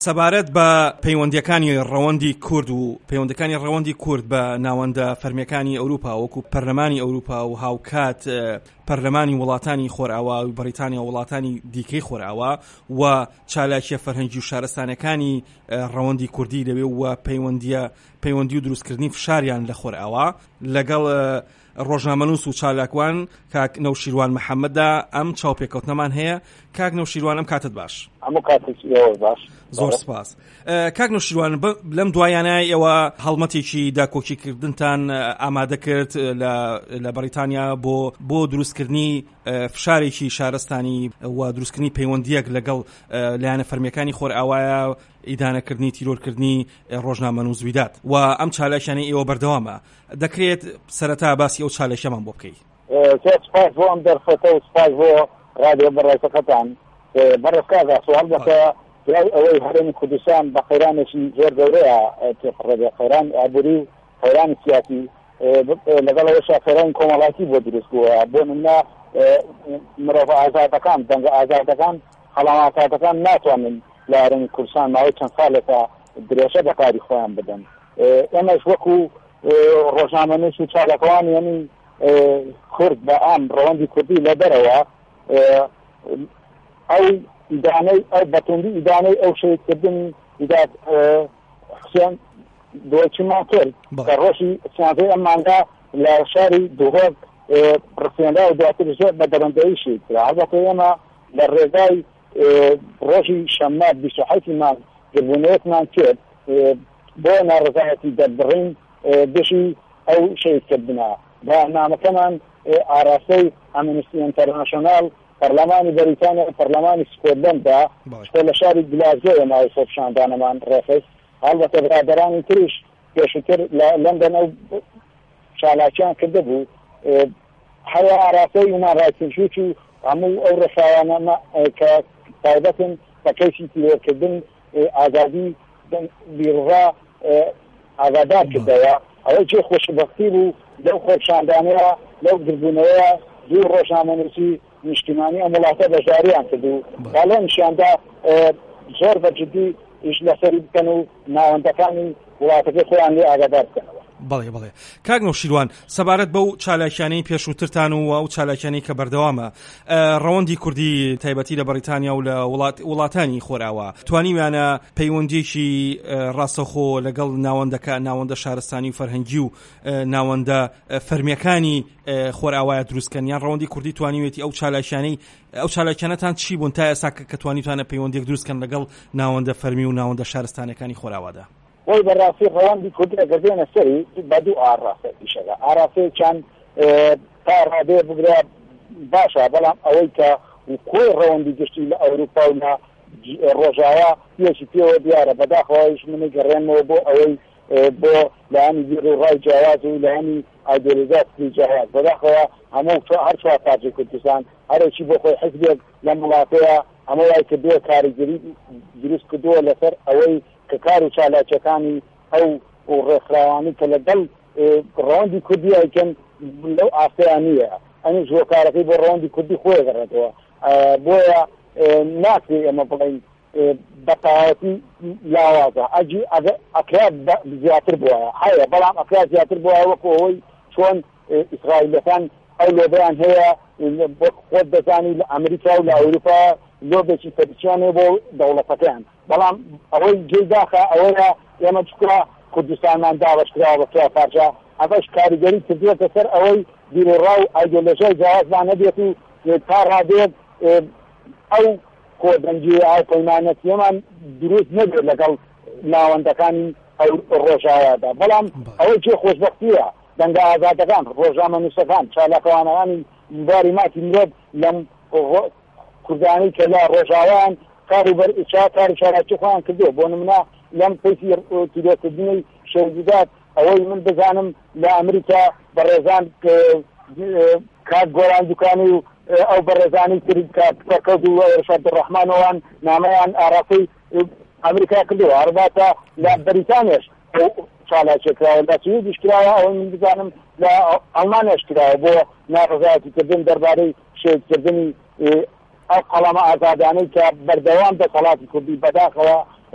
سەبارەت بە پەیوەندیەکانی ڕەوەندی کورد و پەیوەندەکانی ڕەوەندی کورد بە ناوەندە فەرمیەکانی ئەوروپا وەکو پەرلەمانی ئەوروپا و هاوکات پەرلەمانی وڵاتانی خۆرئاوا و بەریتانیا وڵاتانی دیکەی خۆرئاوا و چالاکیە فەرهەنگی و شارستانەکانی ڕەوەندی کوردی لەوێ و پەیوەندی و دروستکردنی فشاریان لە خۆرئاوا لەگەڵ ڕۆژنامەنووس و چالاکوان کاک نەوشیروان محەممەددا ئەم چاوپێکەوتنەمان هەیە. کاک نەوشیروان ئەم کاتت باش. باش زۆر سپاس. کاک نەوشیروان لەم دوایانە ئێوە هەڵمەتێکی داکۆکیکردنتان ئامادە کرد لە بەریتانیا بۆ دروستکردنی فشارێکی شارستانی و دروستکردنی پەیوەندیەک لەگەڵ لایەنە فەرمیەکانی خۆرئاوایە ئیدانەکردنی تیرۆرکردنی ڕۆژنامەنووس ویدات و ئەم چالاشانەی ئێوە بەردەوامە. دەکرێت سەرەتا باسی ئەو چالاشەمان بۆ بکەیت. سپاس بۆ ئەم دەرفەتە و سپاس بۆ رادیۆ بەڕێزەکەتان. بەڕێزکاگا سوال بەکە ئەوەی هەرێمی کوردستان بە قەیرانێکی زۆر گەورەیە تێپەڕێ قەیران ئابووری و قەیرانی سیاسی لەگەڵ ئەوەشا قەیرانی کۆمەڵایەتی بۆ دروست بووە. بۆ نمونە مرۆڤ ئازادەکان دەنگە ئازادەکان هەڵامەتەکان ناتوانن لە هەرێمی کوردستان ماوەی چەند ساڵێکە درێژە بەکاری خۆیان بدەن. ئێمەش وەکو ڕۆژنامەنووس و چالاکەوان یعنی کورد بە ئام ڕەوەندی کوردی لە دەرەوە ئەو ئیدانەی ئەو بەتوندی ئیدانەی ئەو شەیدکردن ئیداد حسێن دۆچمان کرد کە ڕۆژی سیانزەی ئەم مانگا لە شاری دوهۆک ڕسێنرا و دواتر زۆر بە دەرەندەیی شید کرا. هەڵبەتە ئێمە لە ڕێگای ڕۆژی شەممە 28 مان گربوونەوەکمان کرد بۆ ناڕزایەتی دەربڕین دشی ئەو شەیدکردنە. بەنامەکەمان ئاراستەی ئەمنستی ئینتەرناشۆنال پەرلەمانی بەریتانیا و پەرلەمانی سکۆتلەنددا لە شاری گلاسگۆ ماوەی خۆپیشاندانەمان ڕێخست. هەڵبەتە برادەرانی تریش پێشتر لە لەندەن ئەو چالاکیان کرده بوو. هەیە ئاراستەی هومان ڕایتسنشوچ و هەموو ئەو ڕێساوانە کە تایبەتن بە کەیسی تیرۆرکردن ئازادی بیرڕا ئاگادار کردەوە. ئەوەی جێ خۆشبەختی بوو لەو خۆپیشاندانەیە لەو گربوونەوەیە دوو ڕۆژنامەنووسی نیشتیمانی ئەم وڵاتە بەشداریان کرد و باڵێ نیشاندا زۆر بەجددی ئیش لەسەری بکەن و ناوەندەکانی وڵاتەکەی خۆیان لێ ئاگادار بکەنەوە. بەڵێ کاک نەوشیروان سەبارەت بەو چالاکیانەی پێشووترتان و ئەو چالاکیانەی کە بەردەوامە ڕەوەندی کوردی تایبەتی لە بەریتانیا و لە وڵاتانی خۆرئاوا توانیویانە پەیوەندیێکی ڕاستەوخۆ لەگەڵ ناوەندە شارستانی و فەرهەنگی و ناوەندە فەرمیەکانی خۆرئاوایە دروستکەن یان ڕەوەندی کوردی توانیوێتی ئەو چالاکیانەتان چی بوون تا ئێستا کە توانیتوانە پەیوەندیەک دروستکەن لەگەڵ ناوەندە فەرمی و ناوەندە شارستانەکانی خۆرئاوادا؟ وی بەڕاستی ڕەوەندی کوردی ئەگەر بێنە سەری بە دوو ئاڕاستێکیشەکە. ئاراستەیەکیان تا ڕادێ بگرێ باشە، بەڵام ئەوەی کە کۆی ڕەوەندی گشتی لە ئەوروپا و لە ڕۆژاوا پێشی پێوە دیارە بەداخەوەیش منی گەڕێنەوە بۆ ئەوەی بۆ لایەنی بیر و ڕای جیاواز و لایەنی ئایدۆلۆژیاتی جیاواز بەداخەوە هەموو هەر چوار پارچەی کوردستان هەرێکی بۆ خۆی حزبێک لە وڵاتەیە ئەمە وای کردووە کاریگەری دروست کردووە لەسەر ئەوەی کە کار و چالاکیەکانی ئەو ڕێکخراوانی کە لەگەڵ ڕەوەندی کوردی ئەیکەن لەو ئاستەیان نییە. ئەمیش هۆکارەکەی بۆ ڕەوەندی کوردی خۆی گەڕێتەوە. بۆیە ناکرێ ئێمە بڵێین بەتەواوەتی لاوازە ئەکرا زیاتر بووە هەیە، بەڵام ئەکرا زیاتر بووە وەکو ئەوەی چۆن ئیسرائیلەکان ئەو لۆبەیان هەیە خۆت دەزانی لە ئەمریکا و لە ئەوروپا لۆبێکی پەرچیانێ بۆ دەوڵەتەکەیان. بەڵام ئەوەی جێداخە ئەوەیە ئێمە چکرا کوردستانمان داوەشکراوە بە چوار پارچە ئەوەش کاریگەری کردووەتە سەر ئەوەی بیرۆڕا و ئایدۆلۆژیای جیاوازمان نەبێت و تا ڕادێت ئەو کۆدەنگی ئاو پەیمانەتیەمان دروست نەبێت لەگەڵ ناوەندەکانی ئەو ڕۆژاوادا. بەڵام ئەوەی جێ خۆشبەختیە دەنگە ئازادەکان ڕۆژنامەنووسەکان چالاکەوانەکانی باری ماتی مرۆڤ لەم کوردانی کە لە ڕۆژاوایان کاری چالاکی خۆیان کردووە. بۆ نمونە لەم پێی تیرۆکردنی شەیدات ئەوەی من بزانم لە ئەمریکا بەڕێزان کات گۆران دوکانی و ئەو بەڕێزانی تری کەکەوت و ڕەشاد ڕەحمانەوان نامەیان ئاراقەی ئەمریکا کردووە. هەرواتە لە بەریتانیاش چالاکی کراوە، لە سویدیش کراوە، ئەوەی من بزانم لە ئەڵمانیاش کراوە بۆ ناڕزایەتیکردن دەربارەی شەیدکردنی ئەو قەڵەمە ئازادانەی کە بەردەوام دەسەڵاتی کوردی بەداخەوە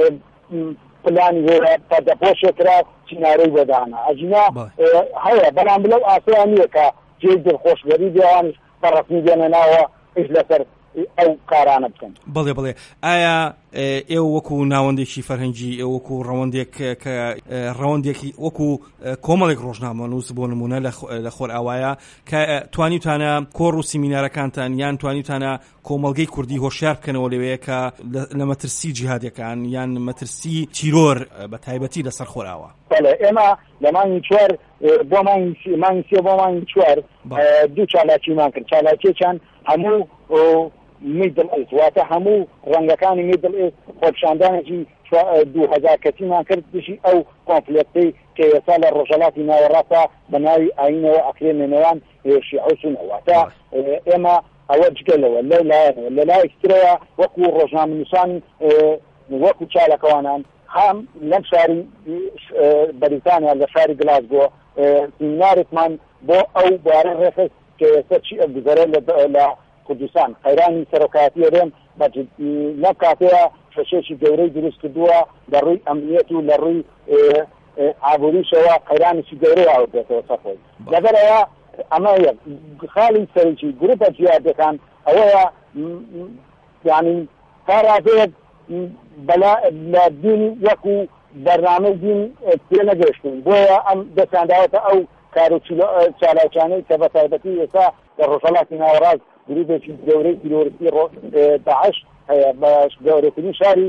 پلانی پەردەپۆشێکرا چینارەی بەدانا ئەجینا هەیە بەڵام لەو ئاسەیان نییە کە جێی دڵخۆشگەری دێوانش بەڕەسمی دێنە ناوە ئیش لەسەر ئەو کارانە بکەن. بڵێ ئایا ئێوە وەکو ناوەندێکی فەرهەنگی ئێوە وەکو ڕەوەندێک کە ڕەوەندێکی وەکو کۆمەڵێک ڕۆژنامە نووس بۆ نمونە لە خۆر ئاوایە کە توانیتانە کۆڕ و سیمینارەکانتان یان توانیتانە کۆمەڵگەی کوردی هۆشیار بکەنەوە لەوەیە کە لە مەترسی جیهادیەکان یان مەترسی تیرۆر بە تایبەتی لەسەر خۆر ئاوا. ئێمە لە مانگی چوار بۆ مانگی سێ بۆ مانگی چوار دوو چالاکیمان کرد. چالاکیەکان هەموو میدل ئیست واتە هەموو ڕەنگەکانی میدل ئیست خۆپیشاندانێکی 2000 کەسیمان کرد دشی ئەو کۆنفلێکتەی کە ئێستا لە ڕۆژهەڵاتی ناوەڕاستە بە ناوی ئاینەوە ئەکرێنێنەوەیان شیعە و سونە. واتە ئێمە ئەوە جگەلەوە لەلایەنەوە لە لای ئەکسترەوە وەکو ڕۆژنامەنووسان وەکو چالەکەوانان هەم لەم شاری بەریتانیا لە شاری گلاسگۆ سیمینارێکمان بۆ ئەو بوارە ڕێخست کە ئێستا چی ئەگوزەرێت لە کوردستان قەیرانی سەرۆکاتی دێن لەم کاتەیە شەشێکی گەورەی دروست کردووە لە ڕووی ئەمنیەت و لە ڕووی ئابووریشەوە قەیرانێکی گەورەی هاوردێتەوە سەخۆی. لەبەرەوە ئەمە خاڵی سەرنجی گروپە جیهادیەکان ئەوەیە یعنی کارازەیەک لە دین وەکو بەرنامەی دین پێ نەگەشتن بۆیە ئەم دەسانداوەتە ئەو کار و چالاکیانەی کە بە تایبەتی ئێستا لە ڕۆژهەڵاتی ناوەڕاست گروپێکی گەورەی تیرۆریستی داعش هەیە بە گەورەترین شاری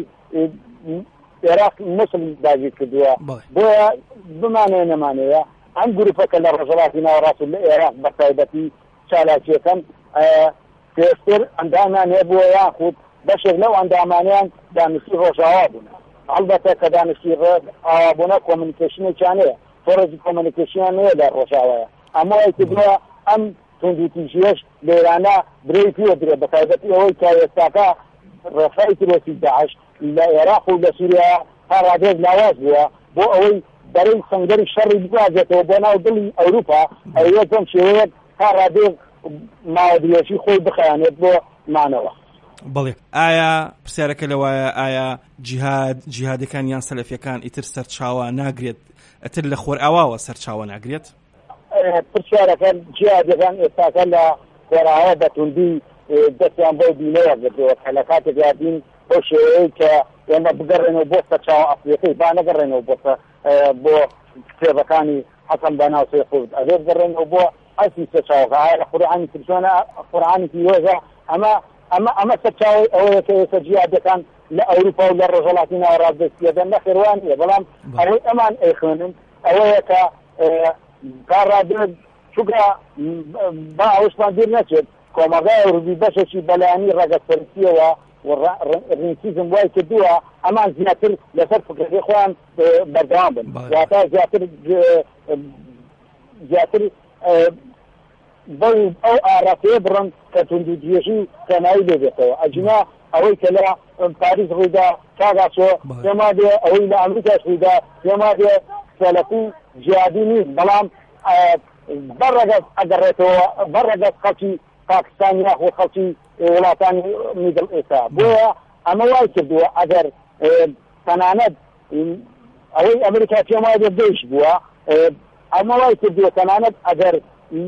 عێراق موسڵ داگیر کردووە. بۆیە بمانەیە نەمانەیە ئەم گروپەکە لە ڕۆژهەڵاتی ناوەڕاست و لە عێراق بە تایبەتی چالاکیەکەن پێشتر ئەندامان هەبووە یاخود بەشێک لەو ئەندامانیان دانیشتی ڕۆژاوا بوون. ئەلبەتە کە دانیشتی ئاوابوونە کۆمونیکیشنێکیان هەیە فۆرەجی کۆمونیکیشنیان هەیە لە ڕۆژاوایە ئەمە وای کردووە ئەم توندوتیژیەش لێرانە برەی پێ درێت بە تایبەتی ئەوەی کە ئێستاکە ڕێفای تیرۆسی داعش لە عێراق و لە سووریا تا ڕادێک لاواز بووە بۆ ئەوەی بەرەی سەنگەری شەڕی بگازێتەوە بۆ ناو دڵی ئەوروپا ئەوەیە چەند شێوەیەک تا ڕادێک ماوەدرێژی خۆی بخەیانێت بۆ مانەوە. بەڵێ ئایا پرسیارەکە لەوایە ئایا جیهادەکان یان سەلەفیەکان ئیتر سەرچاوە ناگرێت ئەتر لە خۆر ئاواوە سەرچاوە ناگرێت؟ پرسیارەکان جیهادەکان ئێستاکە لە خۆرئاوا بەتوندی دەستیان بۆ دینەوە گرتووە کە لە کاتێک یادین بۆ شێوەیەی کە ئێمە بگەڕێنەوە بۆ سەرچاوە ئەفریقی با نەگەڕێنەوە بۆ کتێبەکانی حەسەن بەناوسەی خورد ئەبێ بگەڕێنەوە بۆ ئەسی سەرچاوەکە لە قورئانی کردوانە قورئانی پیرۆزە ئەمە سەرچاوی ئەوەیە کە ئێستا جیهادەکان لە ئەوروپا و لە ڕۆژهەڵاتی ناوەڕاست دەستپێدەن نەخێوان نیە بەڵام ئەوەی ئەمان ئەیخوێنن ئەوەیە کە کارڕادێت چووکە با ئەوشمان بیر نەچێت کۆمەڵگای ئەوروپی بەشێکی بەلایانی ڕەگەسپەرستیەوە ڕینسیزم وای کردووە ئەمان زیاتر لەسەر فکرەکەی خۆیان بەردەوام بن واتە زیاتر بەو ئەو ئاڕاتەیە بڕن کە توندوتیژی کەنایی لێبێتەوە ئەجینا ئەوەی کە لە پاریس ڕوویدا کاگاسۆ پێما دێ ئەوەی لە ئەمریکاش ڕوویدا پێما دێ سەلەفی جیهادی نیست بەڵام بەڕەگەز ئەگەڕێتەوە بەڕەگەز خەڵکی پاکستان یاخۆ خەڵکی وڵاتانی میدڵ ئێستا بۆیە ئەمە وای کردووە ئەگەر تەنانەت ئەوەی ئەمریکا پێما دێ دێش بووە ئەمە وای کردووە تەنانەت ئەگەر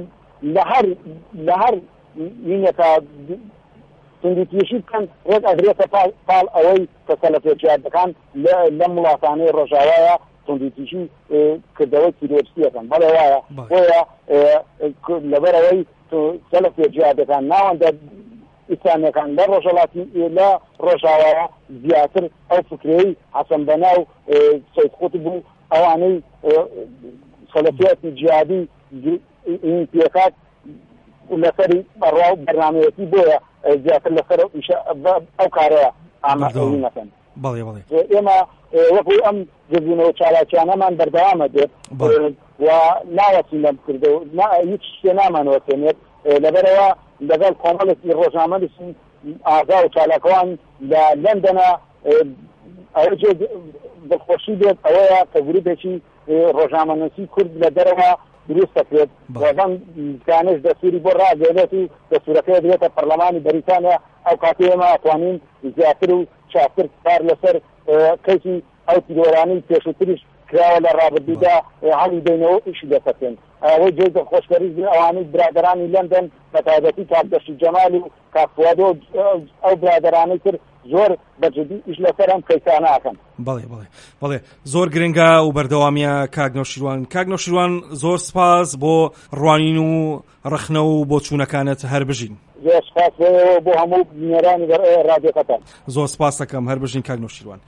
لە هەر مینەکە توندوتیژی بکەن ڕێک ئەگرێتە پاڵ ئەوەی کە سەلەفیەکان لەم وڵاتانەی ڕۆژاوایە توندوتیژی کردەوەی تیرۆریستیەکەن بەڵێ وایە بۆیە لەبەرەوەی سەلەفیەکان ناوەندە ئیسلامیەکان لە ڕۆژاوایە زیاتر ئەو فکرەی حەسەن بەناو سەید قوتب بوو ئەوانەی سەلەفیەتی جیهادی پێکات لەسەری بەڕاو بەرنامەیەتی بۆیە زیاتر لەسەر ئەو کارەیە ئامادەی نەکەن. ئێمە وەکو ئەم جبوونەوە چالاکیانەمان بەردەوامە دێت و ناوەچین لەم کردەوە هیچ شتێ نامانەوەسێنێت لەبەرەوە لەگەڵ کۆمەڵێکی ڕۆژنامەنووسین ئازا و چالاکەوان لە لەندەنە ئەوە جێ دڵخۆشی دێت ئەوەیە کە گروپێکی ڕۆژنامەنووسی کورد لە دەرەوە دروست دەکرێت وەڵام کانش دەستوری بۆ ڕاگەێنێت و دەستورەکە دێتە پەرلەمانی بەریتانیا ئەو کاتێ ئێمە ئەتوانین زیاتر و چاکتر کار لەسەر کەسی ئەو تیرۆرانەی پێشووتریش کراوە لە ڕابردوودا هەڵی دێنەوە ئیشی دەکەن ئەوەی جێگە خۆشکەری ئەوانەی برادرانی لەندەن بە تایبەتی کاکدەشی جەمال و کاکفوادۆ ئەو برادرانەی تر زۆر بەجددی ئیش لەسەر ئەم کەیسانە ئەکەن. بەڵێ زۆر گرنگە و بەردەوامیە کاک نەوشیروان زۆر سپاس بۆ ڕوانین و ڕخنە و بۆ چوونەکانت هەر بژین. زۆر سپاس بۆ هەموو بنێرانی رادیۆکەتان. زۆر سپاس دەکەم هەر بژین کاک نەوشیروان.